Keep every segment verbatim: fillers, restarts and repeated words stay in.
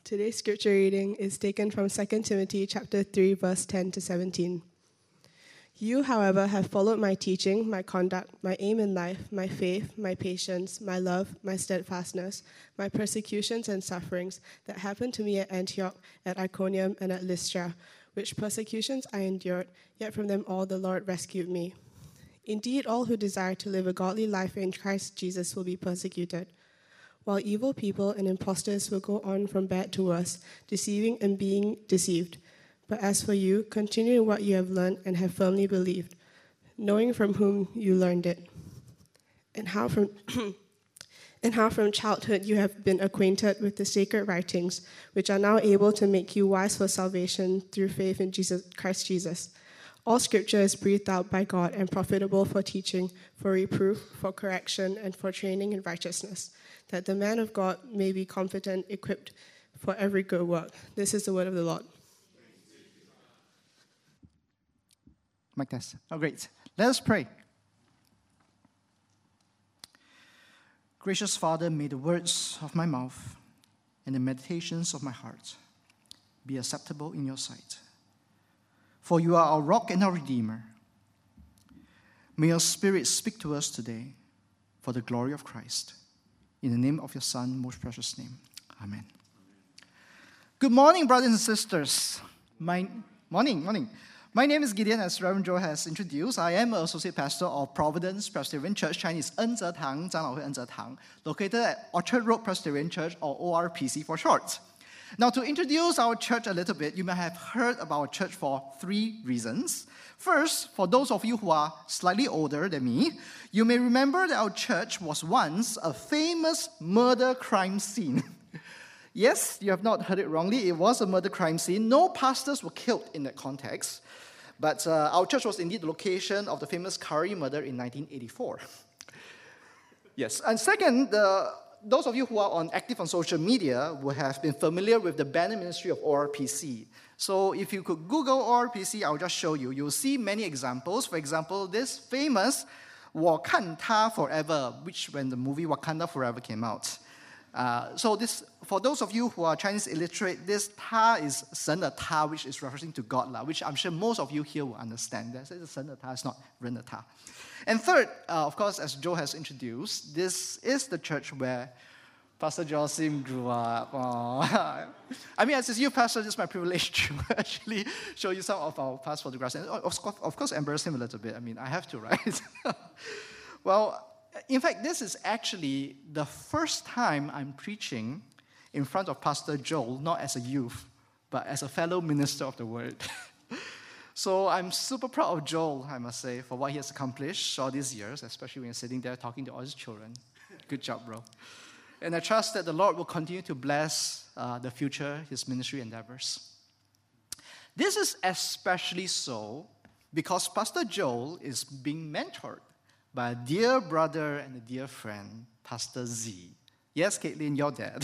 Today's scripture reading is taken from Second Timothy chapter three, verse ten to seventeen. You, however, have followed my teaching, my conduct, my aim in life, my faith, my patience, my love, my steadfastness, my persecutions and sufferings that happened to me at Antioch, at Iconium, and at Lystra, which persecutions I endured, yet from them all the Lord rescued me. Indeed, all who desire to live a godly life in Christ Jesus will be persecuted, while evil people and impostors will go on from bad to worse, deceiving and being deceived. But as for you, continue in what you have learned and have firmly believed, knowing from whom you learned it, and how from and how from childhood you have been acquainted with the sacred writings, which are now able to make you wise for salvation through faith in Jesus Christ Jesus. All scripture is breathed out by God and profitable for teaching, for reproof, for correction, and for training in righteousness, that the man of God may be competent, equipped for every good work. This is the word of the Lord. Mic test. Oh, great. Let us pray. Gracious Father, may the words of my mouth and the meditations of my heart be acceptable in your sight. For you are our rock and our redeemer. May your Spirit speak to us today for the glory of Christ. In the name of your Son, most precious name. Amen. Good morning, brothers and sisters. My morning, morning. My name is Gideon, as Reverend Joe has introduced. I am an associate pastor of Providence Presbyterian Church, Chinese En Zhe Tang, Zhang Lao Hui En Zhe Tang, located at Orchard Road Presbyterian Church, or O R P C for short. Now, to introduce our church a little bit, you may have heard about our church for three reasons. First, for those of you who are slightly older than me, you may remember that our church was once a famous murder crime scene. Yes, you have not heard it wrongly. It was a murder crime scene. No pastors were killed in that context. But uh, our church was indeed the location of the famous Curry murder in nineteen eighty-four. Yes. And second, the, those of you who are on, active on social media will have been familiar with the banner ministry of O R P C. So if you could Google O R P C, I'll just show you. You'll see many examples. For example, this famous 我看他 Forever, which when the movie Wakanda Forever came out. Uh, so this, for those of you who are Chinese illiterate, this ta is 神的他, which is referring to God, which I'm sure most of you here will understand. That's 神的他, it's not 人的他. And third, uh, of course, as Joe has introduced, this is the church where Pastor Josim grew up. Aww. I mean, as a youth pastor, it's my privilege to actually show you some of our past photographs. And of course, of course, embarrass him a little bit. I mean, I have to, right? Well, in fact, this is actually the first time I'm preaching in front of Pastor Joel, not as a youth, but as a fellow minister of the word. So I'm super proud of Joel, I must say, for what he has accomplished all these years, especially when you're sitting there talking to all his children. Good job, bro. And I trust that the Lord will continue to bless uh, the future, his ministry endeavors. This is especially so because Pastor Joel is being mentored by a dear brother and a dear friend, Pastor Z. Yes, Caitlin, your dad.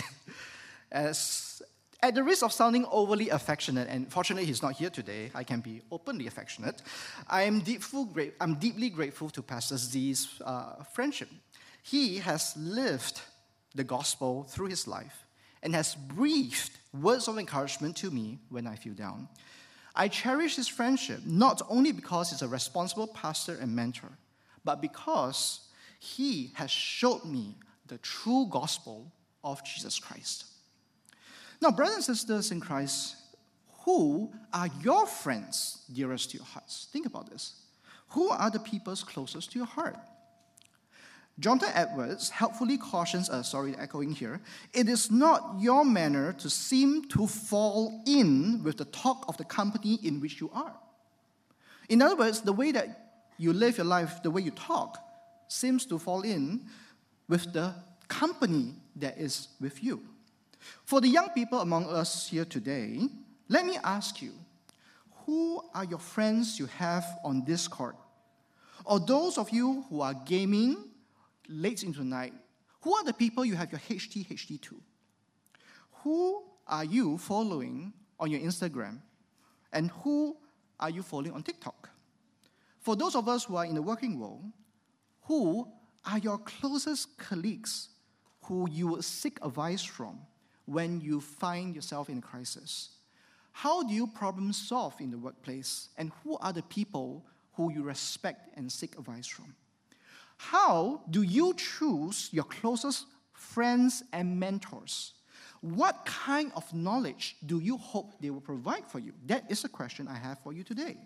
As, at the risk of sounding overly affectionate, and fortunately he's not here today, I can be openly affectionate, I am deepful, I'm deeply grateful to Pastor Z's uh, friendship. He has lived the gospel through his life and has breathed words of encouragement to me when I feel down. I cherish his friendship not only because he's a responsible pastor and mentor, but because he has showed me the true gospel of Jesus Christ. Now, brothers and sisters in Christ, who are your friends dearest to your hearts? Think about this. Who are the people closest to your heart? Jonathan Edwards helpfully cautions us, sorry, echoing here, it is not your manner to seem to fall in with the talk of the company in which you are. In other words, the way that you live your life, the way you talk, seems to fall in with the company that is with you. For the young people among us here today, let me ask you, who are your friends you have on Discord? Or those of you who are gaming late into the night, who are the people you have your H T H D to? Who are you following on your Instagram? And who are you following on TikTok? For those of us who are in the working world, who are your closest colleagues who you would seek advice from when you find yourself in a crisis? How do you problem solve in the workplace? And who are the people who you respect and seek advice from? How do you choose your closest friends and mentors? What kind of knowledge do you hope they will provide for you? That is a question I have for you today.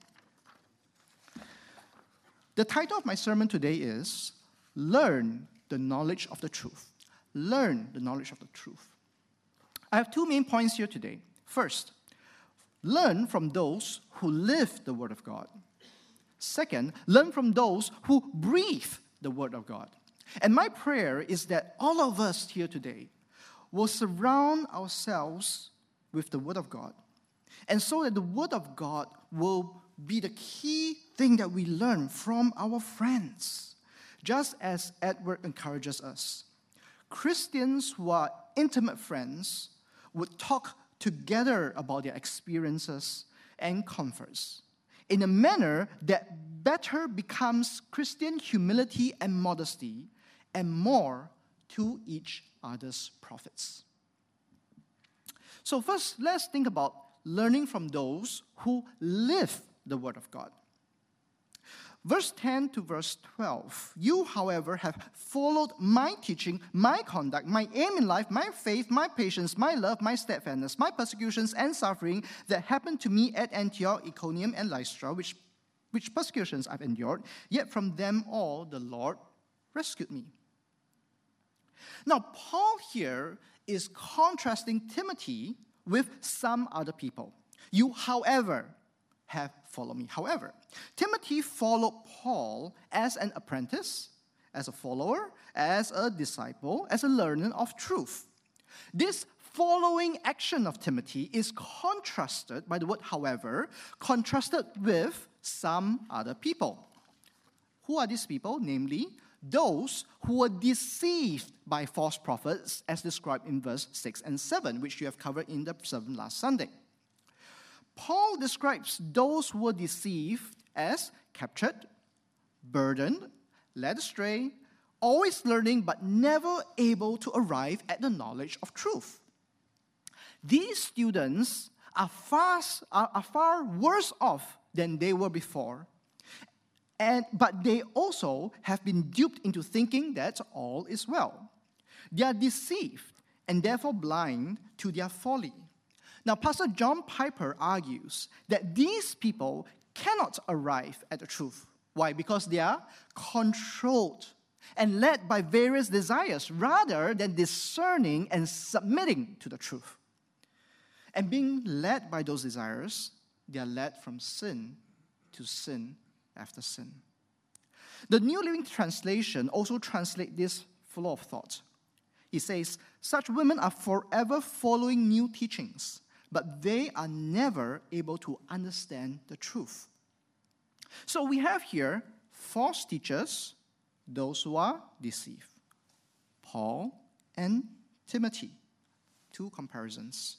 The title of my sermon today is Learn the Knowledge of the Truth. Learn the knowledge of the truth. I have two main points here today. First, learn from those who live the Word of God. Second, learn from those who breathe the Word of God. And my prayer is that all of us here today will surround ourselves with the Word of God, and so that the Word of God will be the key thing that we learn from our friends. Just as Edward encourages us, Christians who are intimate friends would talk together about their experiences and comforts in a manner that better becomes Christian humility and modesty and more to each other's profits. So first, let's think about learning from those who live the Word of God. Verse ten to verse twelve, you, however, have followed my teaching, my conduct, my aim in life, my faith, my patience, my love, my steadfastness, my persecutions and suffering that happened to me at Antioch, Iconium, and Lystra, which, which persecutions I've endured, yet from them all the Lord rescued me. Now, Paul here is contrasting Timothy with some other people. You, however, have followed me. However, Timothy followed Paul as an apprentice, as a follower, as a disciple, as a learner of truth. This following action of Timothy is contrasted by the word however, contrasted with some other people. Who are these people? Namely, those who were deceived by false prophets, as described in verse six and seven, which you have covered in the sermon last Sunday. Paul describes those who were deceived as captured, burdened, led astray, always learning but never able to arrive at the knowledge of truth. These students are far, are, are far worse off than they were before, and, but they also have been duped into thinking that all is well. They are deceived and therefore blind to their folly. Now, Pastor John Piper argues that these people cannot arrive at the truth. Why? Because they are controlled and led by various desires rather than discerning and submitting to the truth. And being led by those desires, they are led from sin to sin after sin. The New Living Translation also translates this flow of thought. It says, such women are forever following new teachings, but they are never able to understand the truth. So we have here false teachers, those who are deceived. Paul and Timothy, two comparisons.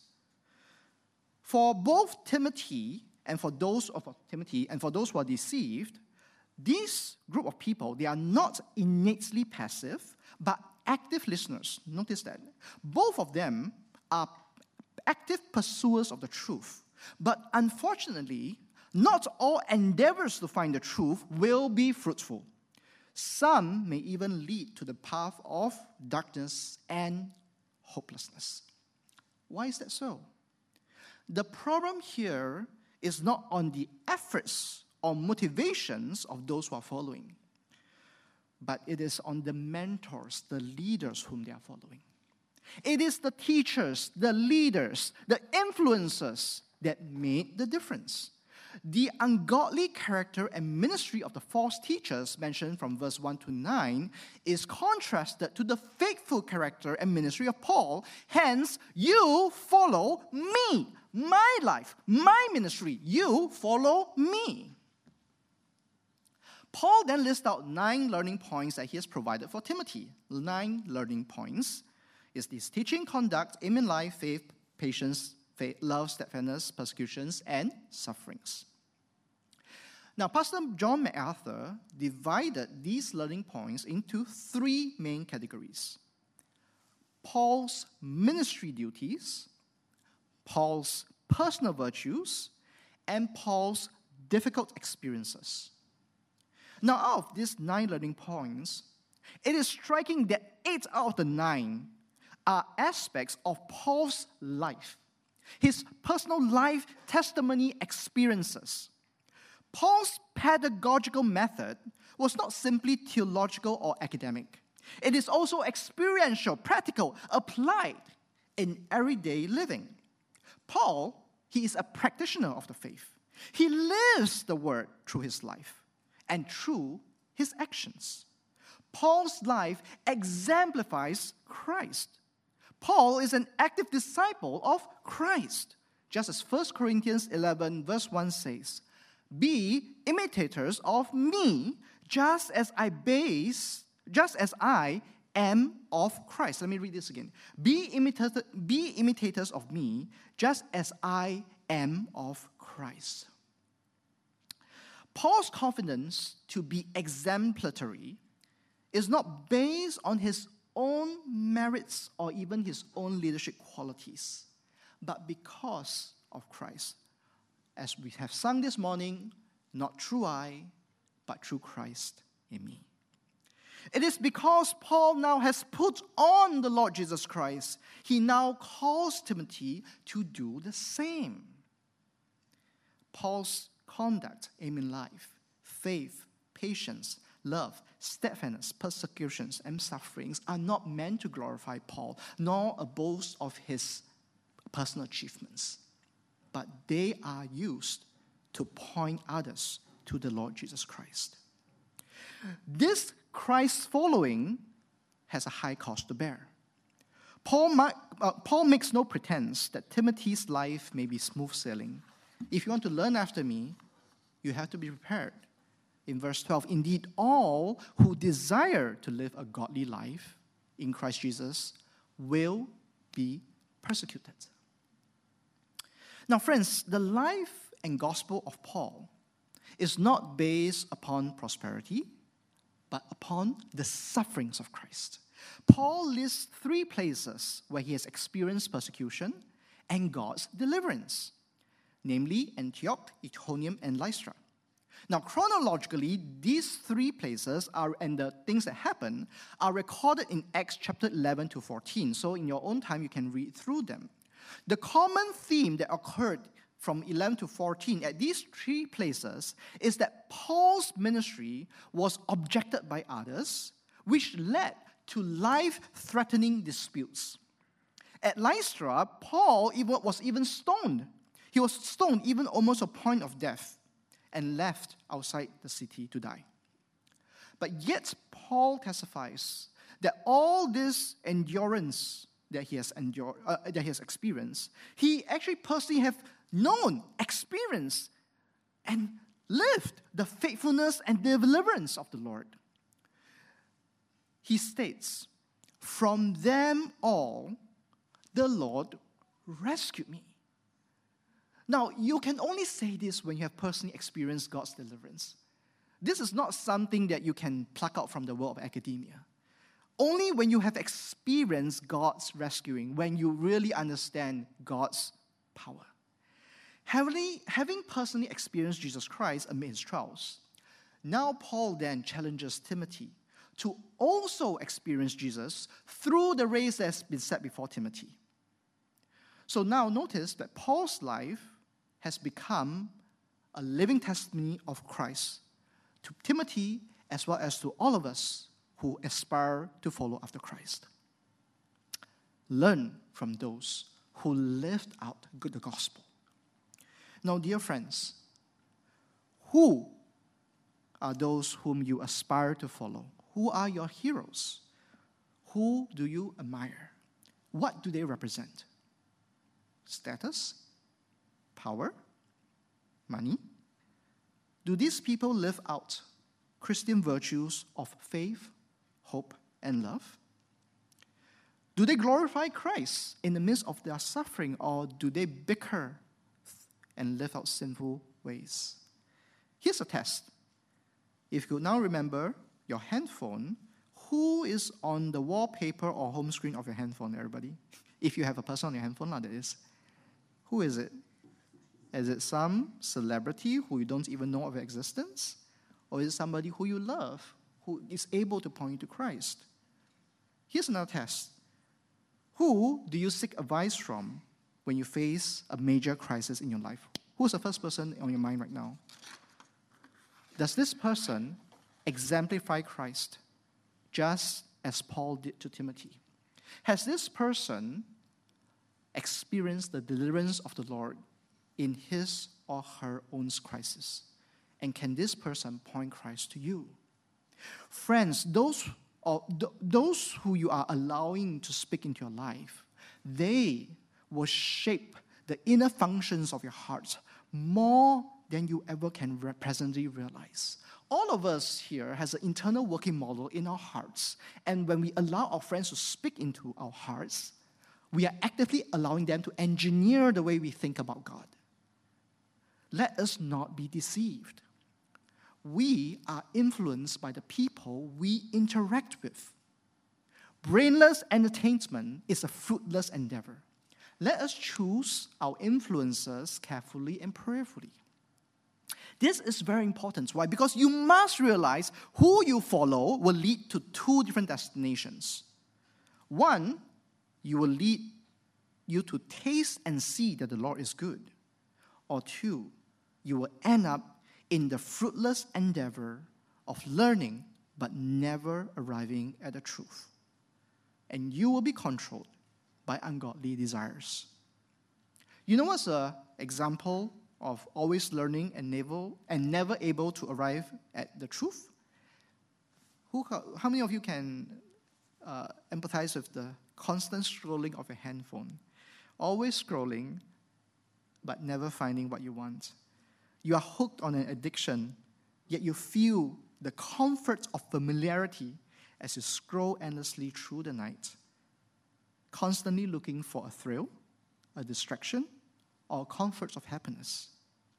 For both Timothy and for those of Timothy and for those who are deceived, this group of people, they are not innately passive, but active listeners. Notice that. Both of them are active pursuers of the truth. But unfortunately, not all endeavors to find the truth will be fruitful. Some may even lead to the path of darkness and hopelessness. Why is that so? The problem here is not on the efforts or motivations of those who are following, but it is on the mentors, the leaders whom they are following. It is the teachers, the leaders, the influencers that made the difference. The ungodly character and ministry of the false teachers mentioned from verse one to nine is contrasted to the faithful character and ministry of Paul. Hence, you follow me, my life, my ministry. You follow me. Paul then lists out nine learning points that he has provided for Timothy. Nine learning points is this: teaching, conduct, aim in life, faith, patience, faith, love, steadfastness, persecutions, and sufferings. Now, Pastor John MacArthur divided these learning points into three main categories: Paul's ministry duties, Paul's personal virtues, and Paul's difficult experiences. Now, out of these nine learning points, it is striking that eight out of the nine are aspects of Paul's life, his personal life testimony experiences. Paul's pedagogical method was not simply theological or academic. It is also experiential, practical, applied in everyday living. Paul, he is a practitioner of the faith. He lives the word through his life and through his actions. Paul's life exemplifies Christ. Paul is an active disciple of Christ. Just as First Corinthians eleven verse one says, "Be imitators of me, just as I base, just as I am of Christ." Let me read this again. Be imitator, be imitators of me, just as I am of Christ. Paul's confidence to be exemplary is not based on his own merits or even his own leadership qualities, but because of Christ. As we have sung this morning, not through I, but through Christ in me. It is because Paul now has put on the Lord Jesus Christ, he now calls Timothy to do the same. Paul's conduct, aim in life, faith, patience, love, steadfastness, persecutions, and sufferings are not meant to glorify Paul, nor a boast of his personal achievements, but they are used to point others to the Lord Jesus Christ. This Christ following has a high cost to bear. Paul, uh, Paul makes no pretense that Timothy's life may be smooth sailing. If you want to learn after me, you have to be prepared. In verse twelve, indeed, all who desire to live a godly life in Christ Jesus will be persecuted. Now, friends, the life and gospel of Paul is not based upon prosperity, but upon the sufferings of Christ. Paul lists three places where he has experienced persecution and God's deliverance, namely Antioch, Iconium, and Lystra. Now, chronologically, these three places are, and the things that happen are recorded in Acts chapter eleven to fourteen. So in your own time, you can read through them. The common theme that occurred from eleven to fourteen at these three places is that Paul's ministry was objected by others, which led to life-threatening disputes. At Lystra, Paul was even stoned. He was stoned even almost a point of death, and left outside the city to die. But yet, Paul testifies that all this endurance that he has endured, uh, that he has experienced, he actually personally have known, experienced, and lived the faithfulness and deliverance of the Lord. He states, "From them all, the Lord rescued me." Now, you can only say this when you have personally experienced God's deliverance. This is not something that you can pluck out from the world of academia. Only when you have experienced God's rescuing, when you really understand God's power. Having, having personally experienced Jesus Christ amid his trials, now Paul then challenges Timothy to also experience Jesus through the race that has been set before Timothy. So now notice that Paul's life has become a living testimony of Christ to Timothy as well as to all of us who aspire to follow after Christ. Learn from those who lived out the gospel. Now, dear friends, who are those whom you aspire to follow? Who are your heroes? Who do you admire? What do they represent? Status? Power? Money? Do these people live out Christian virtues of faith, hope, and love? Do they glorify Christ in the midst of their suffering, or do they bicker and live out sinful ways? Here's a test. If you now remember your handphone, who is on the wallpaper or home screen of your handphone, everybody? If you have a person on your handphone, that is. Who is it? Is it some celebrity who you don't even know of their existence? Or is it somebody who you love, who is able to point you to Christ? Here's another test. Who do you seek advice from when you face a major crisis in your life? Who's the first person on your mind right now? Does this person exemplify Christ just as Paul did to Timothy? Has this person experienced the deliverance of the Lord in his or her own crisis? And can this person point Christ to you? Friends, those, or th- those who you are allowing to speak into your life, they will shape the inner functions of your heart more than you ever can re- presently realize. All of us here has an internal working model in our hearts. And when we allow our friends to speak into our hearts, we are actively allowing them to engineer the way we think about God. Let us not be deceived. We are influenced by the people we interact with. Brainless entertainment is a fruitless endeavor. Let us choose our influencers carefully and prayerfully. This is very important. Why? Because you must realize who you follow will lead to two different destinations. One, you will lead you to taste and see that the Lord is good. Or two, you will end up in the fruitless endeavor of learning but never arriving at the truth. And you will be controlled by ungodly desires. You know what's an example of always learning and never, and never able to arrive at the truth? Who, how many of you can uh, empathize with the constant scrolling of a handphone? Always scrolling, but never finding what you want. You are hooked on an addiction, yet you feel the comfort of familiarity as you scroll endlessly through the night, constantly looking for a thrill, a distraction, or comforts of happiness.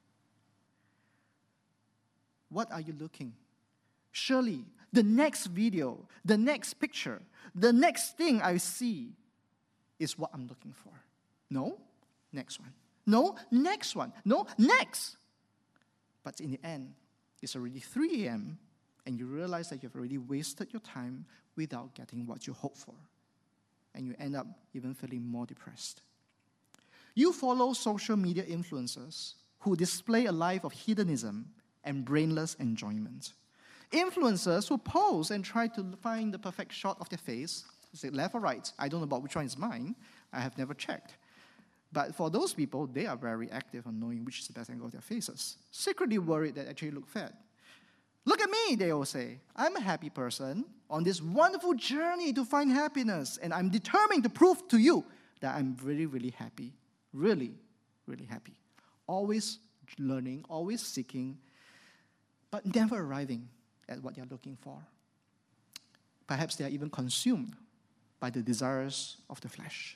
What are you looking? Surely, the next video, the next picture, the next thing I see is what I'm looking for. No, next one. No, next one. No, next. But in the end, it's already three a.m. and you realize that you've already wasted your time without getting what you hope for. And you end up even feeling more depressed. You follow social media influencers who display a life of hedonism and brainless enjoyment. Influencers who pose and try to find the perfect shot of their face, is it left or right? I don't know about which one is mine. I have never checked. But for those people, they are very active on knowing which is the best angle of their faces, secretly worried that actually look fat. Look at me, they all say. I'm a happy person on this wonderful journey to find happiness, and I'm determined to prove to you that I'm really, really happy. Really, really happy. Always learning, always seeking, but never arriving at what they're looking for. Perhaps they are even consumed by the desires of the flesh.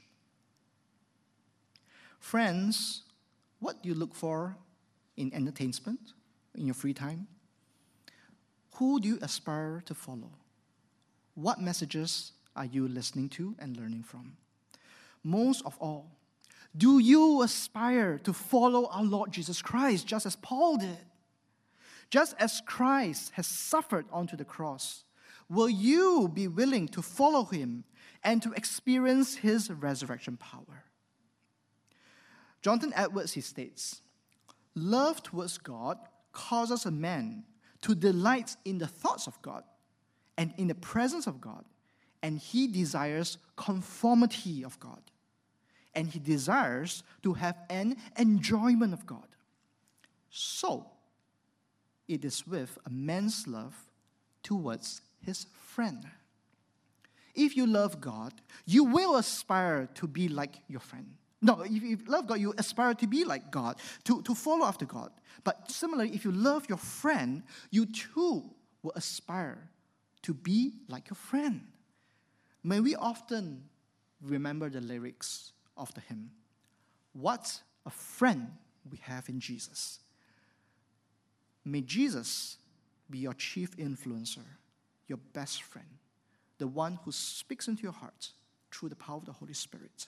Friends, what do you look for in entertainment, in your free time? Who do you aspire to follow? What messages are you listening to and learning from? Most of all, do you aspire to follow our Lord Jesus Christ, just as Paul did? Just as Christ has suffered onto the cross, will you be willing to follow him and to experience his resurrection power? Jonathan Edwards, he states, love towards God causes a man to delight in the thoughts of God and in the presence of God, and he desires conformity of God, and he desires to have an enjoyment of God. So, it is with a man's love towards his friend. If you love God, you will aspire to be like your friend. No, if you love God, you aspire to be like God, to, to follow after God. But similarly, if you love your friend, you too will aspire to be like your friend. May we often remember the lyrics of the hymn, "What a friend we have in Jesus." May Jesus be your chief influencer, your best friend, the one who speaks into your heart through the power of the Holy Spirit.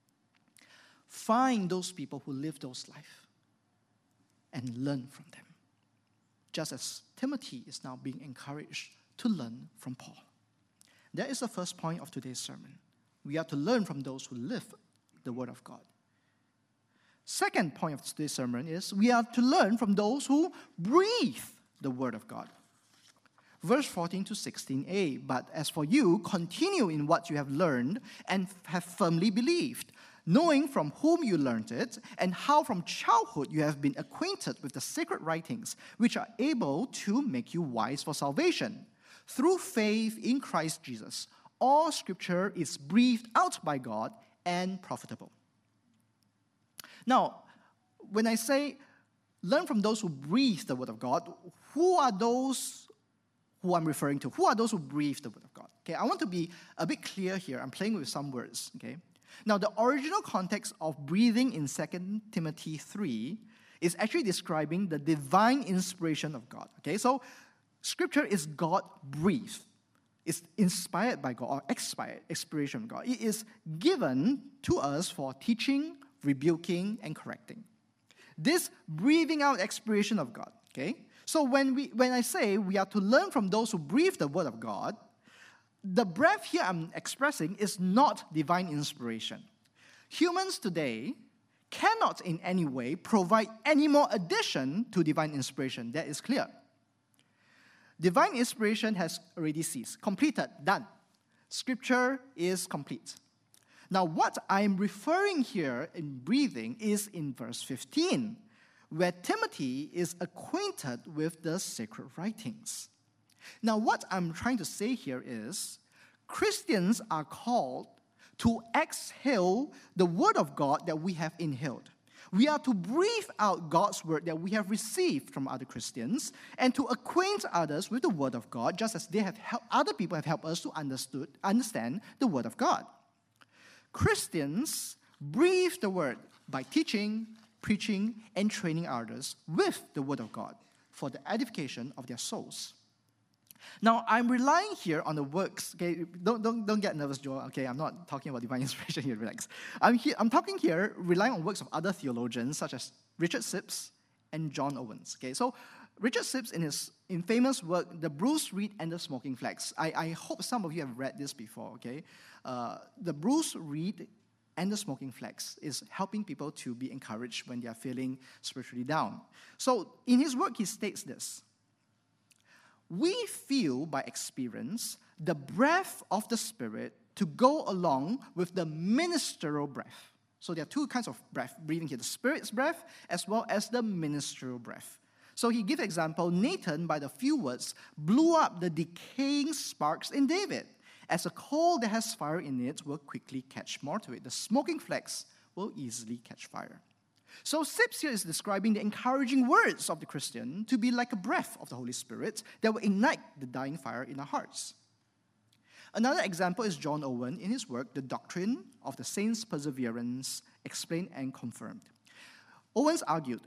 Find those people who live those lives and learn from them, just as Timothy is now being encouraged to learn from Paul. That is the first point of today's sermon. We are to learn from those who live the Word of God. Second point of today's sermon is we are to learn from those who breathe the Word of God. Verse fourteen to sixteen a, but as for you, continue in what you have learned and have firmly believed, knowing from whom you learned it, and how from childhood you have been acquainted with the sacred writings, which are able to make you wise for salvation. Through faith in Christ Jesus, all Scripture is breathed out by God and profitable. Now, when I say learn from those who breathe the Word of God, who are those who I'm referring to? Who are those who breathe the Word of God? Okay, I want to be a bit clear here. I'm playing with some words, okay? Now, the original context of breathing in Second Timothy three is actually describing the divine inspiration of God, okay? So, Scripture is God-breathed. It's inspired by God, or expired, inspiration of God. It is given to us for teaching, rebuking, and correcting. This breathing out expiration of God, okay? So when we when I say we are to learn from those who breathe the Word of God, the breath here I'm expressing is not divine inspiration. Humans today cannot in any way provide any more addition to divine inspiration. That is clear. Divine inspiration has already ceased, completed, done. Scripture is complete. Now, what I'm referring here in breathing is in verse fifteen, where Timothy is acquainted with the sacred writings. Now, what I'm trying to say here is Christians are called to exhale the Word of God that we have inhaled. We are to breathe out God's Word that we have received from other Christians and to acquaint others with the Word of God, just as they have helped, other people have helped us to understood, understand the Word of God. Christians breathe the Word by teaching, preaching, and training others with the Word of God for the edification of their souls. Now, I'm relying here on the works. Okay, don't don't don't get nervous, Joel. Okay, I'm not talking about divine inspiration here. Relax. I'm here. I'm talking here, relying on works of other theologians such as Richard Sibbes and John Owens. Okay, so Richard Sibbes, in his infamous work, The Bruised Reed and the Smoking Flax. I, I hope some of you have read this before. Okay, uh, The Bruised Reed and the Smoking Flax is helping people to be encouraged when they are feeling spiritually down. So, in his work, he states this. We feel by experience the breath of the Spirit to go along with the ministerial breath. So there are two kinds of breath, breathing here, the Spirit's breath as well as the ministerial breath. So he gives example, Nathan, by the few words, blew up the decaying sparks in David. As a coal that has fire in it will quickly catch more to it, the smoking flax will easily catch fire. So Sibbes here is describing the encouraging words of the Christian to be like a breath of the Holy Spirit that will ignite the dying fire in our hearts. Another example is John Owen in his work, The Doctrine of the Saints' Perseverance, Explained and Confirmed. Owens argued,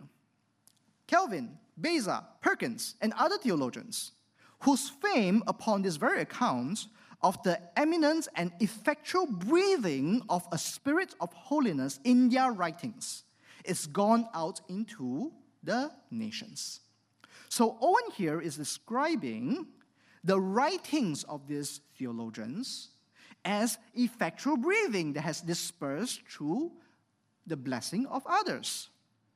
Calvin, Beza, Perkins, and other theologians, whose fame upon this very account of the eminent and effectual breathing of a spirit of holiness in their writings, is gone out into the nations. So Owen here is describing the writings of these theologians as effectual breathing that has dispersed through the blessing of others.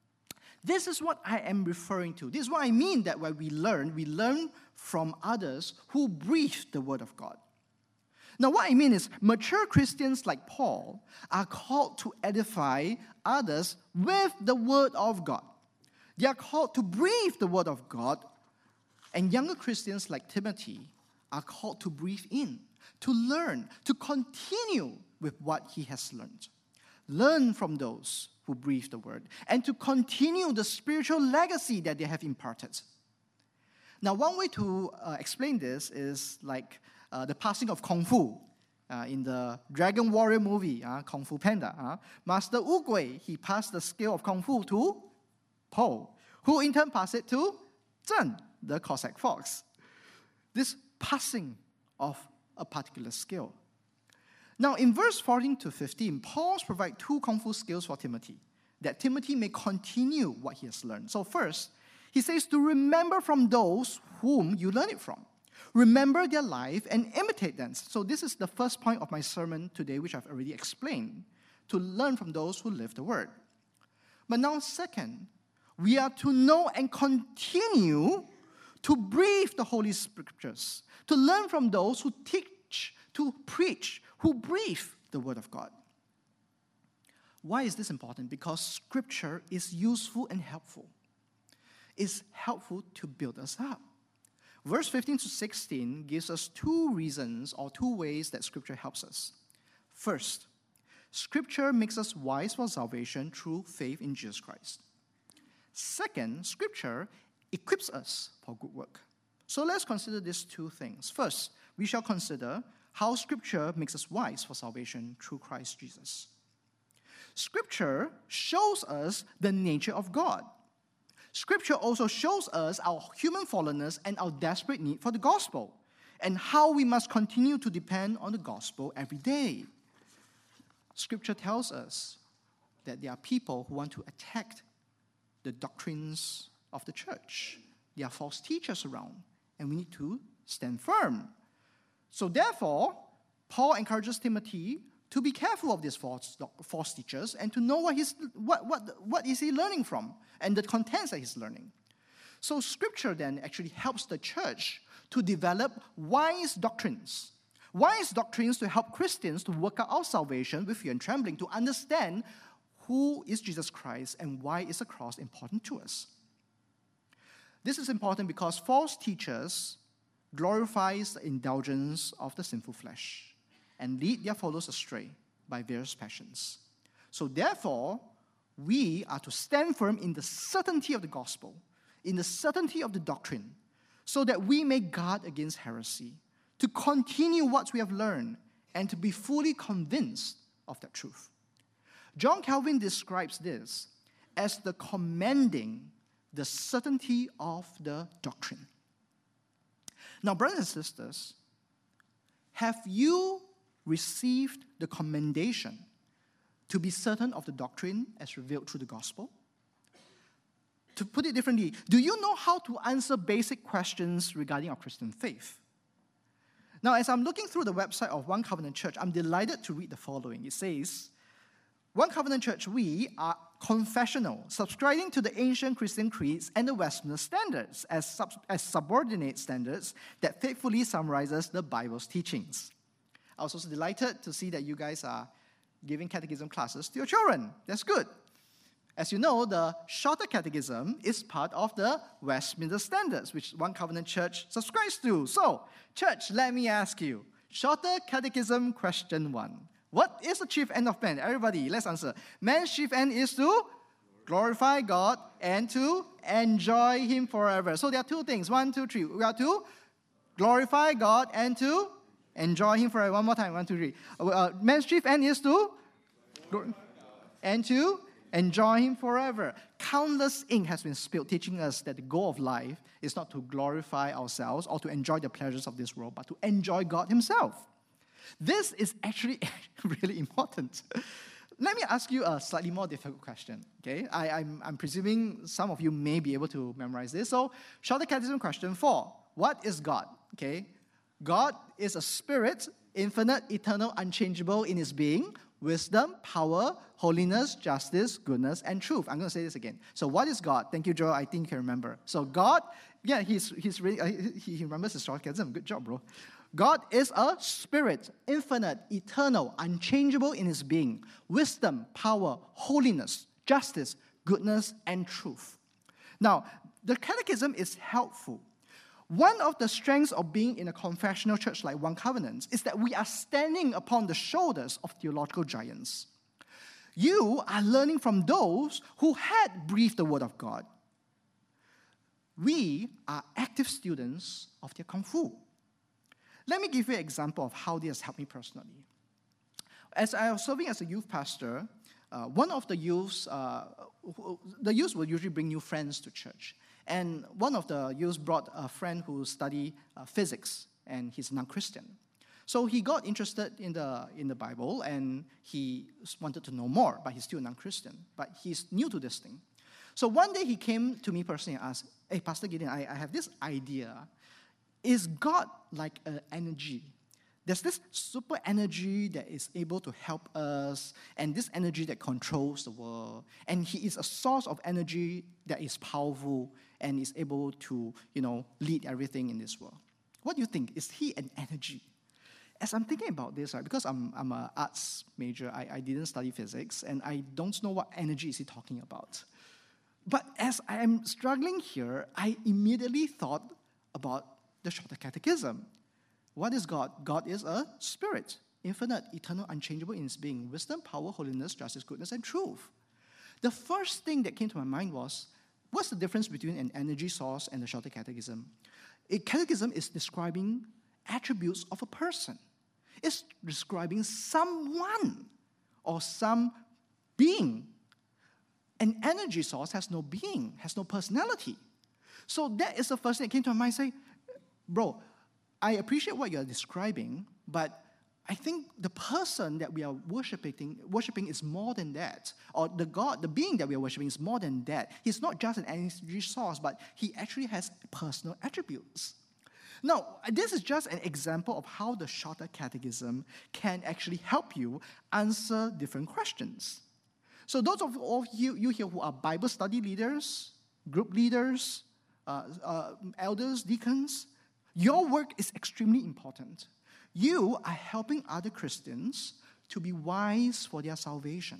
This is what I am referring to. This is what I mean that when we learn, we learn from others who breathe the Word of God. Now, what I mean is mature Christians like Paul are called to edify others with the Word of God. They are called to breathe the Word of God, and younger Christians like Timothy are called to breathe in, to learn, to continue with what he has learned. Learn from those who breathe the Word, and to continue the spiritual legacy that they have imparted. Now, one way to uh, explain this is like Uh, the passing of Kung Fu uh, in the Dragon Warrior movie, uh, Kung Fu Panda. Uh, Master Wu Gui, he passed the skill of Kung Fu to Po, who in turn passed it to Zhen, the Cossack fox. This passing of a particular skill. Now, in verse fourteen to fifteen, Paul provides two kung fu skills for Timothy, that Timothy may continue what he has learned. So first, he says to remember from those whom you learn it from. Remember their life and imitate them. So this is the first point of my sermon today, which I've already explained, to learn from those who live the word. But now second, we are to know and continue to breathe the Holy Scriptures, to learn from those who teach, to preach, who breathe the word of God. Why is this important? Because Scripture is useful and helpful. It's helpful to build us up. Verse fifteen to sixteen gives us two reasons or two ways that Scripture helps us. First, Scripture makes us wise for salvation through faith in Jesus Christ. Second, Scripture equips us for good work. So let's consider these two things. First, we shall consider how Scripture makes us wise for salvation through Christ Jesus. Scripture shows us the nature of God. Scripture also shows us our human fallenness and our desperate need for the gospel, and how we must continue to depend on the gospel every day. Scripture tells us that there are people who want to attack the doctrines of the church. There are false teachers around, and we need to stand firm. So therefore, Paul encourages Timothy to be careful of these false, false teachers and to know what, he's, what, what, what is he learning from and the contents that he's learning. So Scripture then actually helps the church to develop wise doctrines. Wise doctrines to help Christians to work out our salvation with fear and trembling, to understand who is Jesus Christ and why is the cross important to us. This is important because false teachers glorifies the indulgence of the sinful flesh and lead their followers astray by various passions. So therefore, we are to stand firm in the certainty of the gospel, in the certainty of the doctrine, so that we may guard against heresy, to continue what we have learned, and to be fully convinced of that truth. John Calvin describes this as the commending the certainty of the doctrine. Now, brothers and sisters, have you received the commendation to be certain of the doctrine as revealed through the gospel? To put it differently, do you know how to answer basic questions regarding our Christian faith? Now, as I'm looking through the website of One Covenant Church, I'm delighted to read the following. It says, One Covenant Church, we are confessional, subscribing to the ancient Christian creeds and the Westminster standards as, sub- as subordinate standards that faithfully summarizes the Bible's teachings. I was also delighted to see that you guys are giving catechism classes to your children. That's good. As you know, the Shorter Catechism is part of the Westminster Standards, which One Covenant Church subscribes to. So, church, let me ask you, Shorter Catechism question one. What is the chief end of man? Everybody, let's answer. Man's chief end is to glorify God and to enjoy Him forever. So there are two things. One, two, three. We are to glorify God and to enjoy Him forever. One more time. One, two, three. Uh, man's chief end is to and to enjoy Him forever. Countless ink has been spilled teaching us that the goal of life is not to glorify ourselves or to enjoy the pleasures of this world, but to enjoy God Himself. This is actually really important. Let me ask you a slightly more difficult question. Okay, I, I'm, I'm presuming some of you may be able to memorize this. So, Shorter Catechism question four. What is God? Okay, God is a spirit, infinite, eternal, unchangeable in His being, wisdom, power, holiness, justice, goodness, and truth. I'm going to say this again. So what is God? Thank you, Joe. I think you can remember. So God, yeah, he's he's really, uh, he, he remembers his Shorter Catechism. Good job, bro. God is a spirit, infinite, eternal, unchangeable in His being, wisdom, power, holiness, justice, goodness, and truth. Now, the catechism is helpful. One of the strengths of being in a confessional church like One Covenant is that we are standing upon the shoulders of theological giants. You are learning from those who had breathed the word of God. We are active students of their Kung Fu. Let me give you an example of how this has helped me personally. As I was serving as a youth pastor, uh, one of the youths, uh, who, the youths will usually bring new friends to church. And one of the youths brought a friend who studied uh, physics, and he's non-Christian. So he got interested in the, in the Bible, and he wanted to know more, but he's still a non-Christian. But he's new to this thing. So one day he came to me personally and asked, hey, Pastor Gideon, I, I have this idea. Is God like an energy? There's this super energy that is able to help us, and this energy that controls the world. And he is a source of energy that is powerful and is able to, you know, lead everything in this world. What do you think? Is he an energy? As I'm thinking about this, right, because I'm I'm an arts major, I, I didn't study physics, and I don't know what energy is he talking about. But as I am struggling here, I immediately thought about the Shorter Catechism. What is God? God is a spirit, infinite, eternal, unchangeable in its being, wisdom, power, holiness, justice, goodness, and truth. The first thing that came to my mind was, what's the difference between an energy source and the Shorter Catechism? A catechism is describing attributes of a person. It's describing someone or some being. An energy source has no being, has no personality. So that is the first thing that came to my mind. Say, bro, I appreciate what you're describing, but I think the person that we are worshiping, worshiping is more than that. Or the God, the being that we are worshiping is more than that. He's not just an energy source, but he actually has personal attributes. Now, this is just an example of how the Shorter Catechism can actually help you answer different questions. So those of all you, you here who are Bible study leaders, group leaders, uh, uh, elders, deacons, your work is extremely important. You are helping other Christians to be wise for their salvation.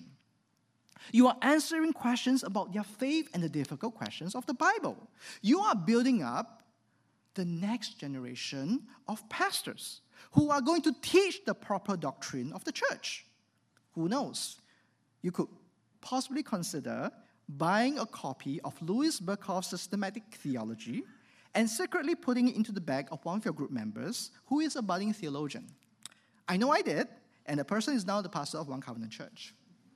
You are answering questions about their faith and the difficult questions of the Bible. You are building up the next generation of pastors who are going to teach the proper doctrine of the church. Who knows? You could possibly consider buying a copy of Louis Berkhof's Systematic Theology and secretly putting it into the bag of one of your group members who is a budding theologian. I know I did, and the person is now the pastor of One Covenant Church.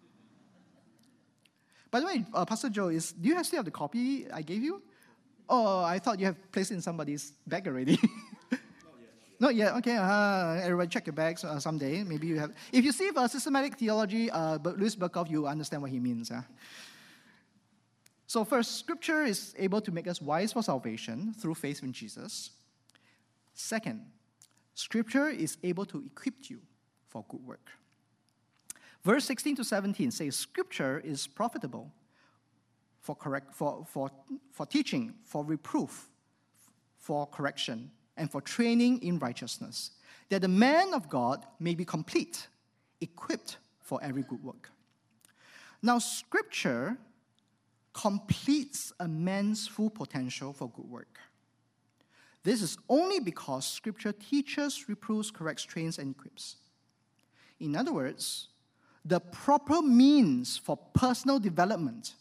By the way, uh, Pastor Joe, is, do you have still have the copy I gave you? Oh, I thought you have placed it in somebody's bag already. Not yet. Not yet. Okay. Uh, everybody, check your bags uh, someday. Maybe you have. If you see a systematic theology, uh, Louis Berkhof, you understand what he means. Uh. So first, Scripture is able to make us wise for salvation through faith in Jesus. Second, Scripture is able to equip you for good work. Verse sixteen to seventeen says, Scripture is profitable for correct for, for, for teaching, for reproof, for correction, and for training in righteousness, that the man of God may be complete, equipped for every good work. Now, Scripture completes a man's full potential for good work. This is only because Scripture teaches, reproves, corrects, trains, and equips. In other words, the proper means for personal development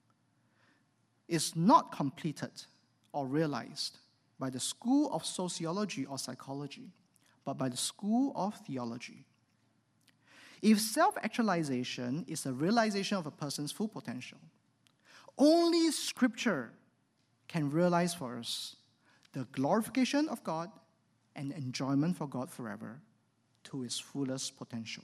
is not completed or realized by the school of sociology or psychology, but by the school of theology. If self-actualization is a realization of a person's full potential, only Scripture can realize for us the glorification of God and enjoyment for God forever to its fullest potential.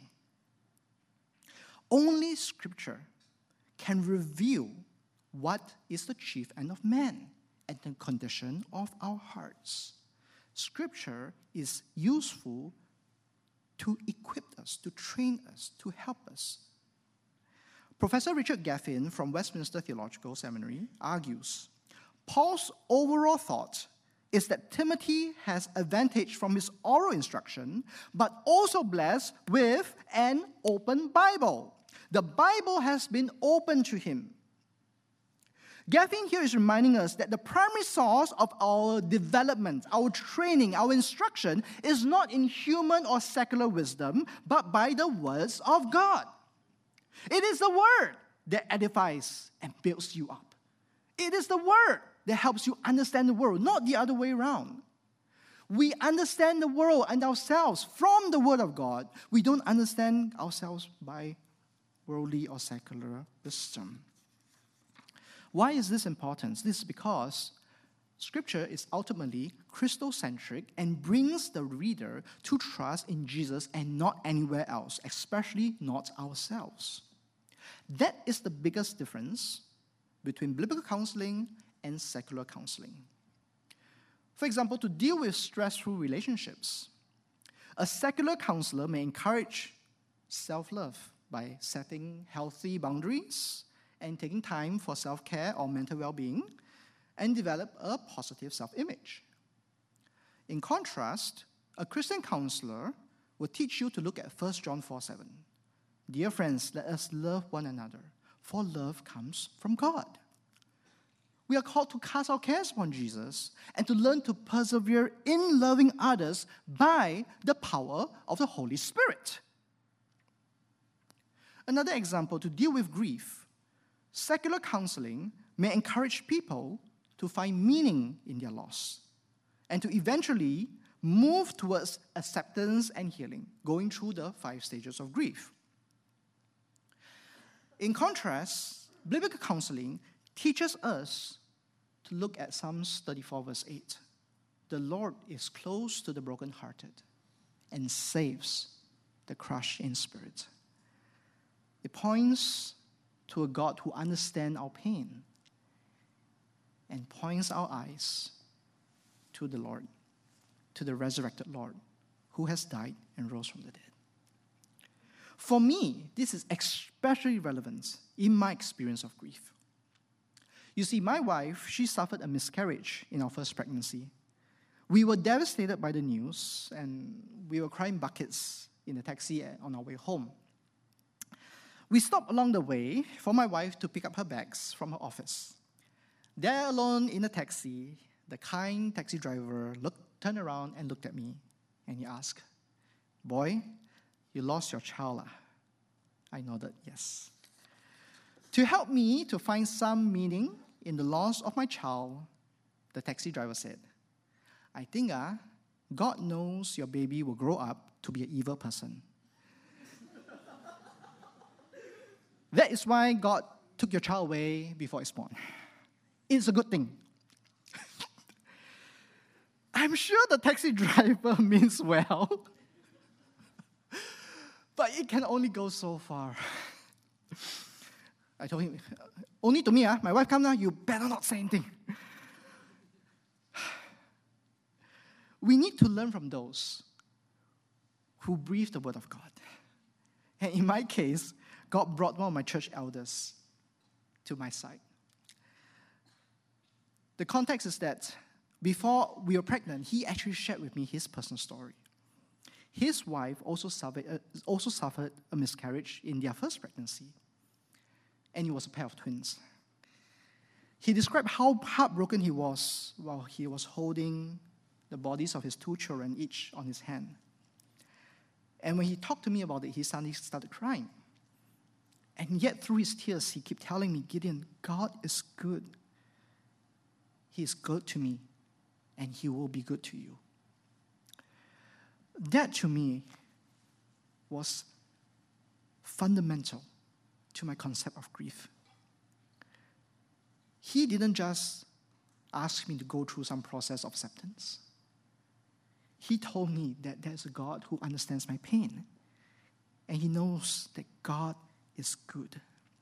Only Scripture can reveal what is the chief end of man and the condition of our hearts. Scripture is useful to equip us, to train us, to help us. Professor Richard Gaffin from Westminster Theological Seminary argues, Paul's overall thought is that Timothy has advantage from his oral instruction, but also blessed with an open Bible. The Bible has been opened to him. Gaffin here is reminding us that the primary source of our development, our training, our instruction is not in human or secular wisdom, but by the words of God. It is the Word that edifies and builds you up. It is the Word that helps you understand the world, not the other way around. We understand the world and ourselves from the Word of God. We don't understand ourselves by worldly or secular wisdom. Why is this important? This is because Scripture is ultimately Christocentric and brings the reader to trust in Jesus and not anywhere else, especially not ourselves. That is the biggest difference between biblical counseling and secular counseling. For example, to deal with stressful relationships, a secular counselor may encourage self-love by setting healthy boundaries and taking time for self-care or mental well-being, and develop a positive self-image. In contrast, a Christian counselor will teach you to look at First John four seven. Dear friends, let us love one another, for love comes from God. We are called to cast our cares upon Jesus and to learn to persevere in loving others by the power of the Holy Spirit. Another example, to deal with grief, secular counseling may encourage people to find meaning in their loss and to eventually move towards acceptance and healing, going through the five stages of grief. In contrast, biblical counseling teaches us to look at Psalms thirty-four, verse eight. The Lord is close to the brokenhearted and saves the crushed in spirit. It points to a God who understands our pain and points our eyes to the Lord, to the resurrected Lord, who has died and rose from the dead. For me, this is especially relevant in my experience of grief. You see, my wife, she suffered a miscarriage in our first pregnancy. We were devastated by the news, and we were crying buckets in the taxi on our way home. We stopped along the way for my wife to pick up her bags from her office. There alone in the taxi, the kind taxi driver looked, turned around and looked at me, and he asked, "Boy, you lost your child, ah?" I nodded, yes. To help me to find some meaning in the loss of my child, the taxi driver said, "I think ah, God knows your baby will grow up to be an evil person. That is why God took your child away before it's born. It's a good thing." I'm sure the taxi driver means well, but it can only go so far. I told him, "Only to me, ah, my wife come now, you better not say anything." We need to learn from those who breathe the word of God. And in my case, God brought one of my church elders to my side. The context is that before we were pregnant, he actually shared with me his personal story. His wife also suffered, uh, also suffered a miscarriage in their first pregnancy, and it was a pair of twins. He described how heartbroken he was while he was holding the bodies of his two children, each on his hand. And when he talked to me about it, he suddenly started crying. And yet through his tears, he kept telling me, "Gideon, God is good. He is good to me, and he will be good to you." That, to me, was fundamental to my concept of grief. He didn't just ask me to go through some process of acceptance. He told me that there's a God who understands my pain, and he knows that God is good.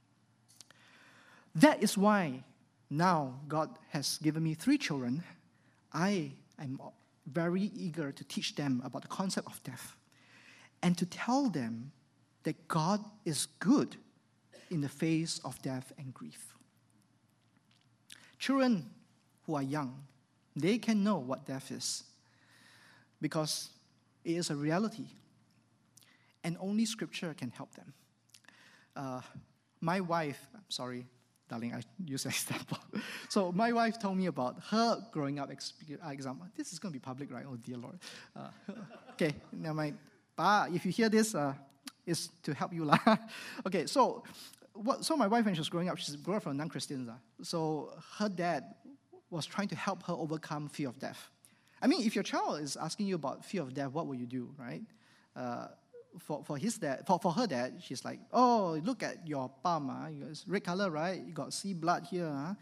That is why now God has given me three children. I am very eager to teach them about the concept of death and to tell them that God is good in the face of death and grief. Children who are young, they can know what death is because it is a reality, and only Scripture can help them. Uh, my wife, I'm sorry, darling, I use an example. So my wife told me about her growing up exp- example. This is going to be public, right? Oh, dear Lord. Uh, okay, never mind. But if you hear this, uh, it's to help you. Okay, so what, so my wife, when she was growing up, she's grew up from non-Christians. Uh, so her dad was trying to help her overcome fear of death. I mean, if your child is asking you about fear of death, what will you do, right? Uh, For for his dad, for, for her dad, she's like, "Oh, look at your palm, uh, it's red color, right? You got see blood here. Uh.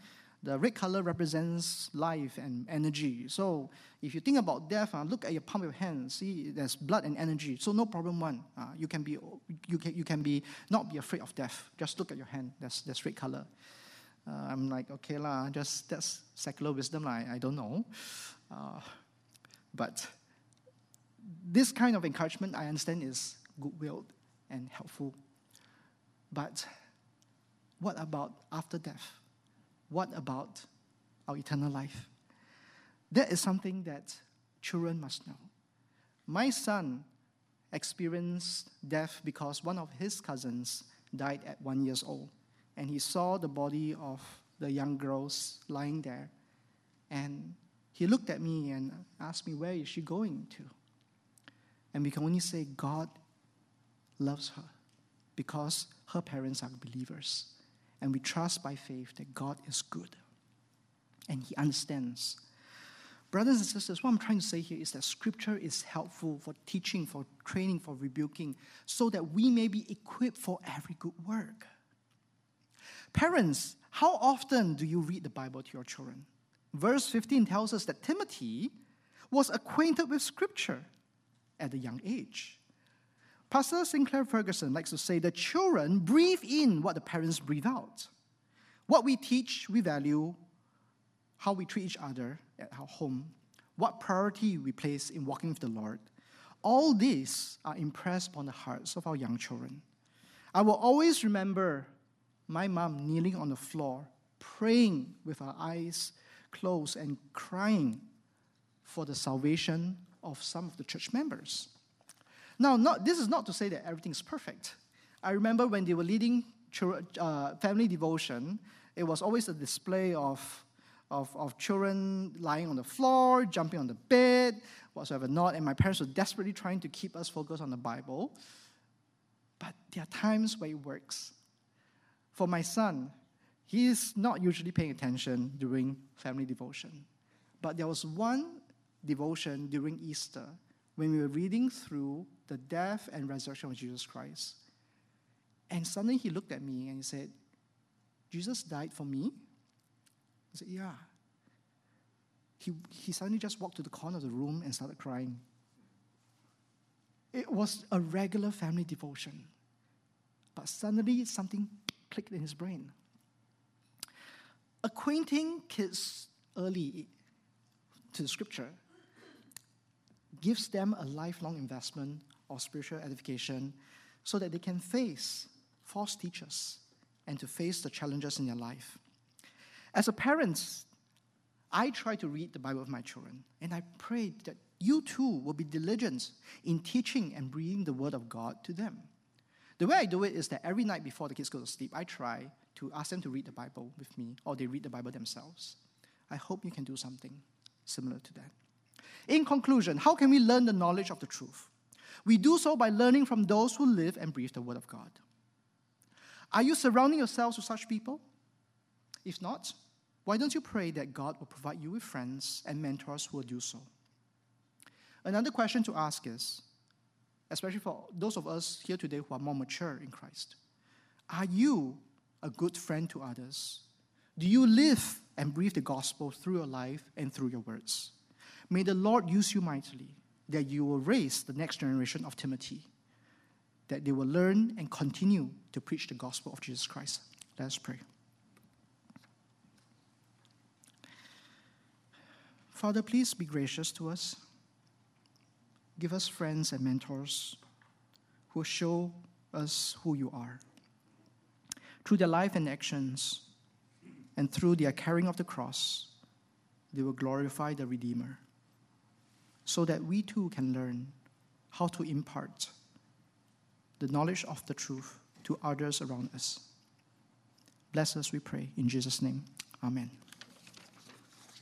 The red color represents life and energy. So if you think about death, uh, look at your palm of your hand. See, there's blood and energy. So no problem one. Uh, you can be, you can, you can be not be afraid of death. Just look at your hand. That's that's red color. Uh, I'm like, okay lah, just that's secular wisdom. I I don't know, uh, but this kind of encouragement I understand is goodwill and helpful. But what about after death? What about our eternal life? That is something that children must know. My son experienced death because one of his cousins died at one years old, and he saw the body of the young girls lying there, and he looked at me and asked me, where is she going to? And we can only say God loves her because her parents are believers. And we trust by faith that God is good. And he understands. Brothers and sisters, what I'm trying to say here is that Scripture is helpful for teaching, for training, for rebuking, so that we may be equipped for every good work. Parents, how often do you read the Bible to your children? Verse fifteen tells us that Timothy was acquainted with Scripture at a young age. Pastor Sinclair Ferguson likes to say that children breathe in what the parents breathe out. What we teach, we value, how we treat each other at our home, what priority we place in walking with the Lord. All these are impressed upon the hearts of our young children. I will always remember my mom kneeling on the floor, praying with her eyes closed and crying for the salvation of some of the church members. Now, not, this is not to say that everything is perfect. I remember when they were leading children, uh, family devotion, it was always a display of, of, of children lying on the floor, jumping on the bed, whatsoever not, and my parents were desperately trying to keep us focused on the Bible. But there are times where it works. For my son, he is not usually paying attention during family devotion. But there was one devotion during Easter when we were reading through the death and resurrection of Jesus Christ. And suddenly he looked at me and he said, Jesus died for me? I said, yeah. He, he suddenly just walked to the corner of the room and started crying. It was a regular family devotion. But suddenly something clicked in his brain. Acquainting kids early to the Scripture gives them a lifelong investment of spiritual edification so that they can face false teachers and to face the challenges in their life. As a parent, I try to read the Bible with my children, and I pray that you too will be diligent in teaching and bringing the Word of God to them. The way I do it is that every night before the kids go to sleep, I try to ask them to read the Bible with me, or they read the Bible themselves. I hope you can do something similar to that. In conclusion, how can we learn the knowledge of the truth? We do so by learning from those who live and breathe the Word of God. Are you surrounding yourselves with such people? If not, why don't you pray that God will provide you with friends and mentors who will do so? Another question to ask is, especially for those of us here today who are more mature in Christ, are you a good friend to others? Do you live and breathe the gospel through your life and through your words? May the Lord use you mightily, that you will raise the next generation of Timothy, that they will learn and continue to preach the gospel of Jesus Christ. Let us pray. Father, please be gracious to us. Give us friends and mentors who show us who you are. Through their life and actions, and through their carrying of the cross, they will glorify the Redeemer, so that we too can learn how to impart the knowledge of the truth to others around us. Bless us, we pray. In Jesus' name, amen.